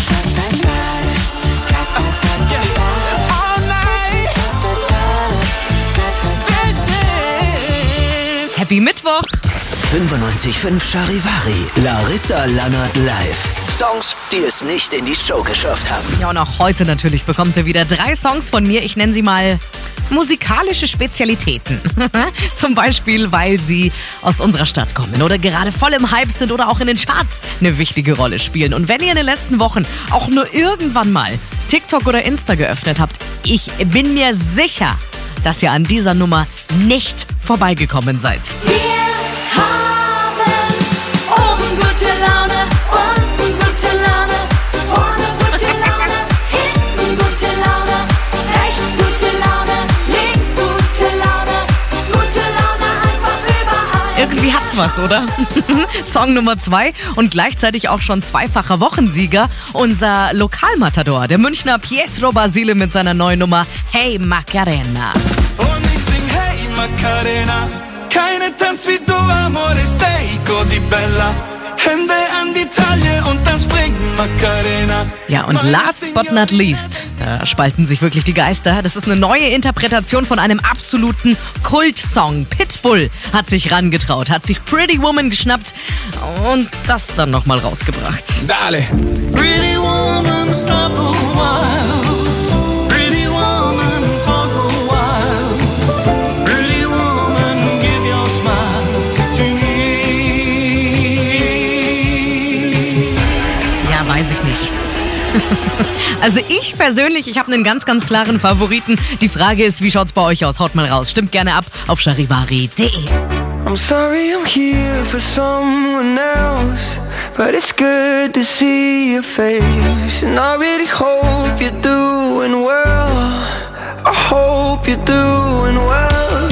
Yeah. All night. Dancing. Happy Mittwoch. 95.5 Charivari. Larissa Lannert live. Songs, die es nicht in die Show geschafft haben. Ja, und auch heute natürlich bekommt ihr wieder 3 Songs von mir. Ich nenne sie mal musikalische Spezialitäten. Zum Beispiel, weil sie aus unserer Stadt kommen oder gerade voll im Hype sind oder auch in den Charts eine wichtige Rolle spielen. Und wenn ihr in den letzten Wochen auch nur irgendwann mal TikTok oder Insta geöffnet habt, ich bin mir sicher, dass ihr an dieser Nummer nicht vorbeigekommen seid. Wir haben oben gute Laune. Irgendwie hat es ist was, oder? Song Nummer 2 und gleichzeitig auch schon zweifacher Wochensieger. Unser Lokalmatador, der Münchner Pietro Basile mit seiner neuen Nummer Hey Macarena. Und ich sing Hey Macarena, keine tanzt wie du, amore, sei così bella. Hände an die Taille und dann spring Macarena. Ja, und last but not least, da spalten sich wirklich die Geister. Das ist eine neue Interpretation von einem absoluten Kultsong. Pitbull hat sich rangetraut, hat sich Pretty Woman geschnappt und das dann nochmal rausgebracht. Dale. Pretty woman, stop a while. Pretty woman, talk a while. Pretty woman, give your smile to me. Ja, weiß ich nicht. Also ich persönlich, ich habe einen ganz, ganz klaren Favoriten. Die Frage ist, wie schaut's bei euch aus? Haut mal raus. Stimmt gerne ab auf charivari.de. I'm sorry I'm here for someone else, but it's good to see your face. And I really hope you're doing well. I hope you're doing well.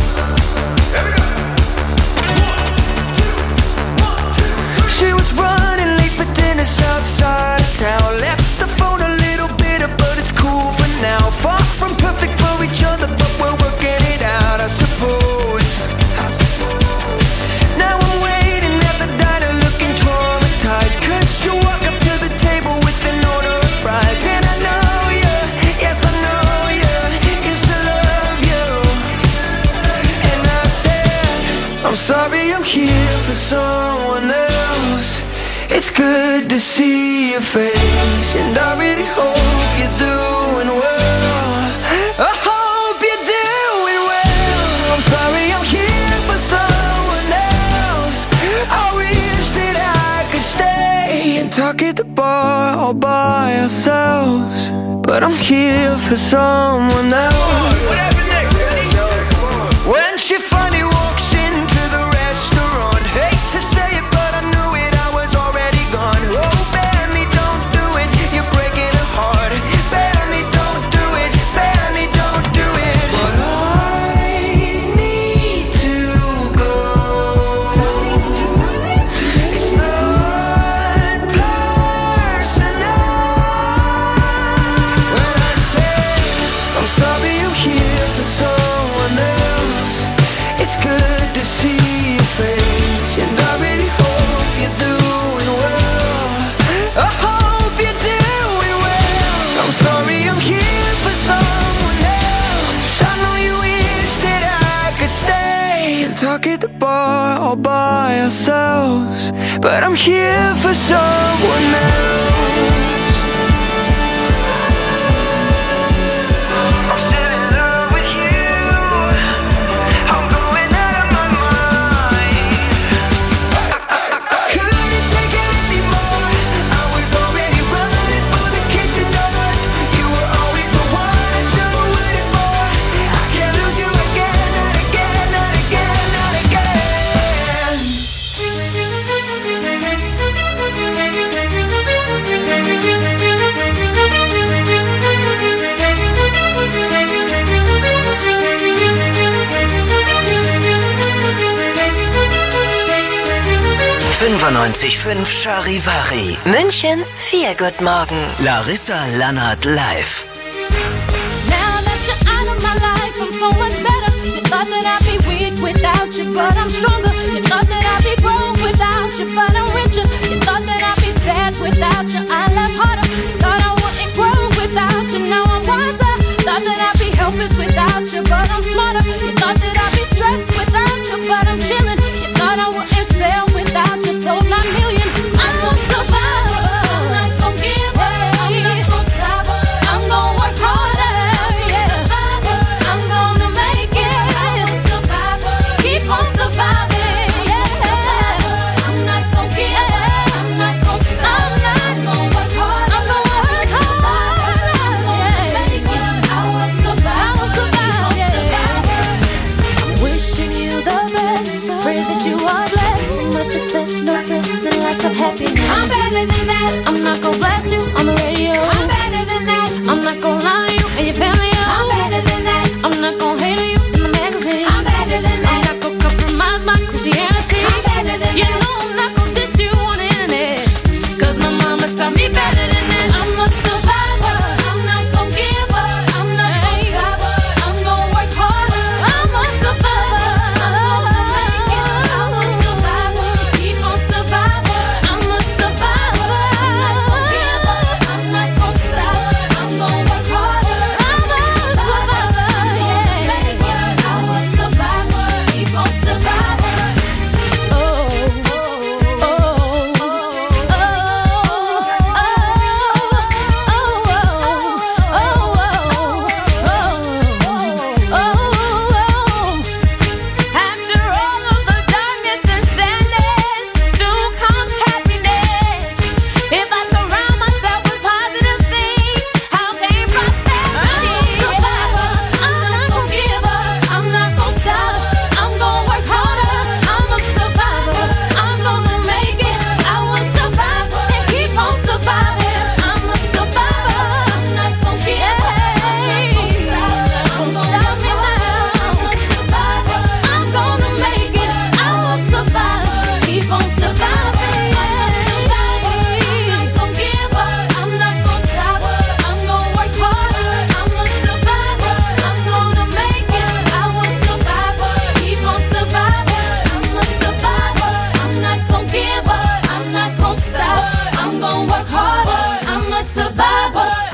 She was running late for dinner outside of town. Left the phone a little bitter, but it's cool for now. Far from perfect for each other, but we're working it out, I suppose. Now I'm waiting at the diner looking traumatized, 'cause you walk up to the table with an order of fries. And I know you, yes I know you, used to love you. And I said, I'm sorry I'm here for someone else. It's good to see your face, and I really hope you're doing well. I hope you're doing well. I'm sorry I'm here for someone else. I wish that I could stay and talk at the bar all by ourselves, but I'm here for someone else. What happened next? When she finally walks into the restaurant, hate to say it, but I knew it, I was already gone. Oh, Benny, don't do it, you're breaking her heart. Benny, don't do it, Benny, don't do it. But I need to go. It's not personal. When I say I'm sorry I'm here for someone else, it's good to see your face, and I really hope you're doing well. I hope you're doing well. I'm sorry I'm here for someone else. I know you wish that I could stay and talk at the bar all by ourselves, but I'm here for someone else. I'm still in love with you. I'm going out of my mind. I couldn't take it anymore. I was already running for the kitchen doors. You were always the one I should have waited for. I can't lose you again, not again, not again, not again. 95.5 Charivari. Münchens Feelgood-Morgen. Larissa Lannert live. Now that you're out of my life, I'm so much better. You thought that I'd be weak without you, but I'm stronger. You thought that I'd be broke without you, but I'm richer. You thought that I'd be sad without you, I love harder. Thought I wouldn't grow without you, now I'm wiser. Thought that I'd be helpless without you, but I'm smarter. You thought that I'd be stressed without you, but I'm chilling. You thought I wouldn't sell without you, sold 9 million. I'm gonna survive. I'm not gonna give up. I'm not gonna stop. I'm gonna work harder. Yeah. I'm gonna make it. Keep on surviving. Yeah. I'm not gonna give up. I'm not gonna work hard. I'm gonna work hard.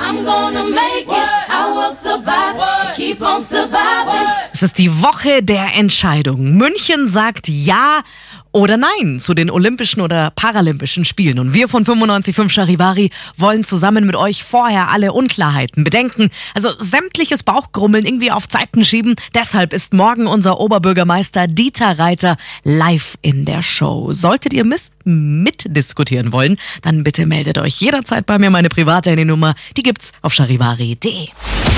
I'm gonna make it. I will survive. Keep on surviving. Es ist die Woche der Entscheidung. München sagt ja oder nein zu den Olympischen oder Paralympischen Spielen. Und wir von 95.5 Charivari wollen zusammen mit euch vorher alle Unklarheiten bedenken. Also sämtliches Bauchgrummeln irgendwie auf Zeiten schieben. Deshalb ist morgen unser Oberbürgermeister Dieter Reiter live in der Show. Solltet ihr mitdiskutieren wollen, dann bitte meldet euch jederzeit bei mir. Meine private Handynummer, die gibt's auf charivari.de.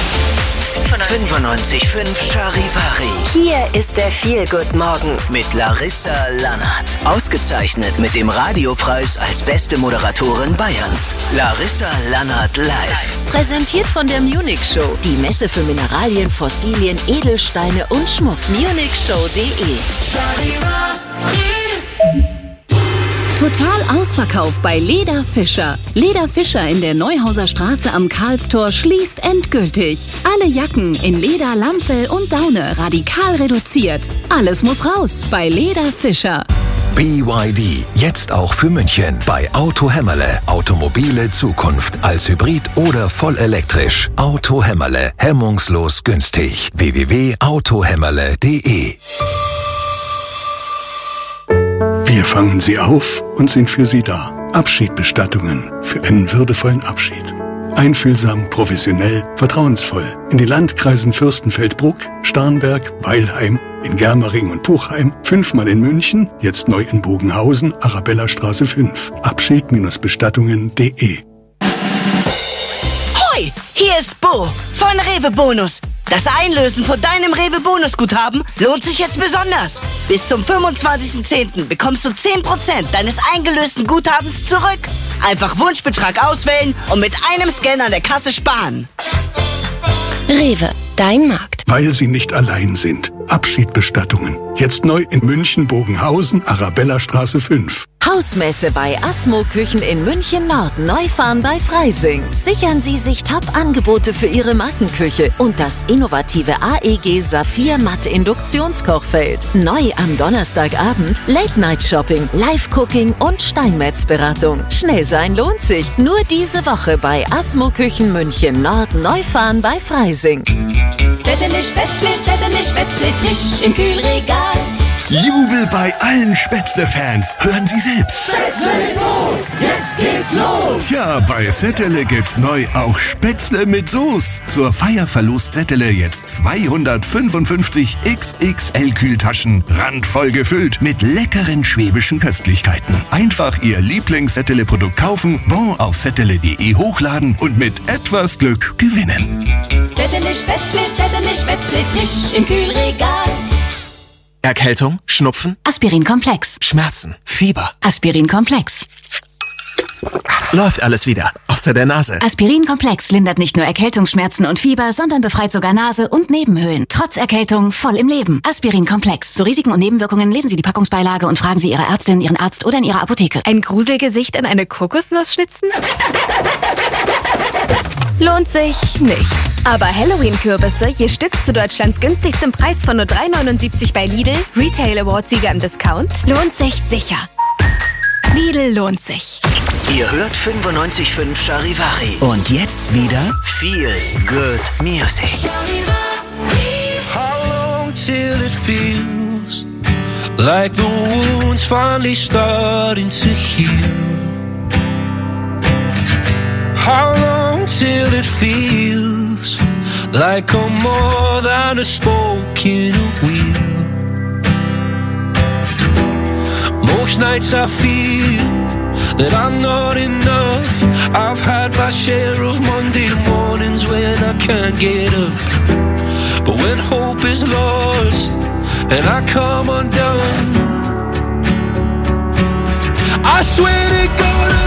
95.5 Charivari. Hier ist der Feel-Good-Morgen. Mit Larissa Lannert. Ausgezeichnet mit dem Radiopreis als beste Moderatorin Bayerns. Larissa Lannert live. Präsentiert von der Munich Show, die Messe für Mineralien, Fossilien, Edelsteine und Schmuck. munichshow.de. Total ausverkauft bei Leder Fischer. Leder Fischer in der Neuhauser Straße am Karlstor schließt endgültig. Alle Jacken in Leder, Lammfell und Daune radikal reduziert. Alles muss raus bei Leder Fischer. BYD, jetzt auch für München. Bei Auto Hämmerle. Automobile Zukunft. Als Hybrid oder voll elektrisch. Auto Hämmerle. Hemmungslos günstig. www.autohämmerle.de. Wir fangen Sie auf und sind für Sie da. Abschiedbestattungen für einen würdevollen Abschied. Einfühlsam, professionell, vertrauensvoll. In den Landkreisen Fürstenfeldbruck, Starnberg, Weilheim, in Germering und Puchheim, 5-mal in München, jetzt neu in Bogenhausen, Arabellastraße 5. Abschied-bestattungen.de. Hoi, hier ist Bo von Rewe Bonus. Das Einlösen von deinem Rewe Bonusguthaben lohnt sich jetzt besonders. Bis zum 25.10. bekommst du 10% deines eingelösten Guthabens zurück. Einfach Wunschbetrag auswählen und mit einem Scan an der Kasse sparen. Rewe, dein Markt. Weil Sie nicht allein sind. Abschiedbestattungen. Jetzt neu in München, Bogenhausen, Arabellastraße 5. Hausmesse bei Asmo Küchen in München Nord, Neufahren bei Freising. Sichern Sie sich Top-Angebote für Ihre Markenküche und das innovative AEG Saphir Matt Induktionskochfeld. Neu am Donnerstagabend Late-Night-Shopping, Live-Cooking und Steinmetzberatung. Schnell sein lohnt sich. Nur diese Woche bei Asmo Küchen München Nord, Neufahren bei Freising. Sättele Spätzle frisch im Kühlregal. Jubel bei allen Spätzle-Fans. Hören Sie selbst. Spätzle mit Soße, jetzt geht's los! Ja, bei Settele gibt's neu auch Spätzle mit Soße. Zur Feier verlost Settele jetzt 255 XXL-Kühltaschen, randvoll gefüllt mit leckeren schwäbischen Köstlichkeiten. Einfach Ihr Lieblings-Settele-Produkt kaufen, Bon auf settele.de hochladen und mit etwas Glück gewinnen. Sättele Spätzle frisch im Kühlregal. Erkältung, Schnupfen, Aspirin-Komplex. Schmerzen, Fieber. Aspirin-Komplex. Läuft alles wieder, außer der Nase. Aspirin-Komplex lindert nicht nur Erkältungsschmerzen und Fieber, sondern befreit sogar Nase und Nebenhöhlen. Trotz Erkältung voll im Leben. Aspirin-Komplex. Zu Risiken und Nebenwirkungen lesen Sie die Packungsbeilage und fragen Sie Ihre Ärztin, Ihren Arzt oder in Ihrer Apotheke. Ein Gruselgesicht in eine Kokosnuss schnitzen? Lohnt sich nicht. Aber Halloween-Kürbisse, je Stück zu Deutschlands günstigstem Preis von nur 3,79 bei Lidl, Retail Award-Sieger im Discount, lohnt sich sicher. Lidl lohnt sich. Ihr hört 95.5 Charivari. Und jetzt wieder Feel Good Music. How long till it feels like the wound's finally starting to heal? How long till it feels like I'm more than a spoken wheel? Most nights I feel that I'm not enough. I've had my share of Monday mornings when I can't get up. But when hope is lost and I come undone, I swear to God